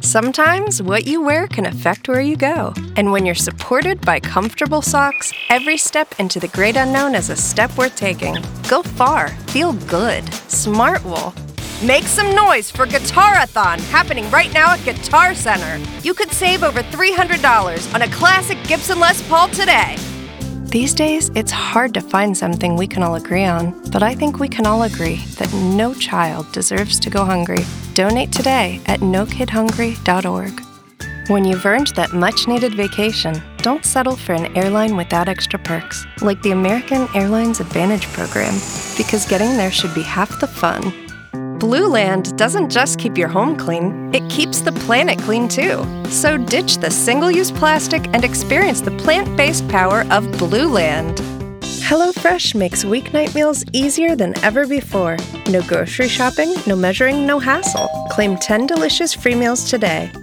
Sometimes what you wear can affect where you go. And when you're supported by comfortable socks, every step into the great unknown is a step worth taking. Go far. Feel good. Smartwool. Make some noise for Guitarathon, happening right now at Guitar Center. You could save over $300 on a classic Gibson Les Paul today. These days, it's hard to find something we can all agree on, but I think we can all agree that no child deserves to go hungry. Donate today at nokidhungry.org. When you've earned that much-needed vacation, don't settle for an airline without extra perks, like the American Airlines Advantage program, because getting there should be half the fun. Blue Land doesn't just keep your home clean, it keeps the planet clean too. So ditch the single-use plastic and experience the plant-based power of Blue Land. HelloFresh makes weeknight meals easier than ever before. No grocery shopping, no measuring, no hassle. Claim 10 delicious free meals today.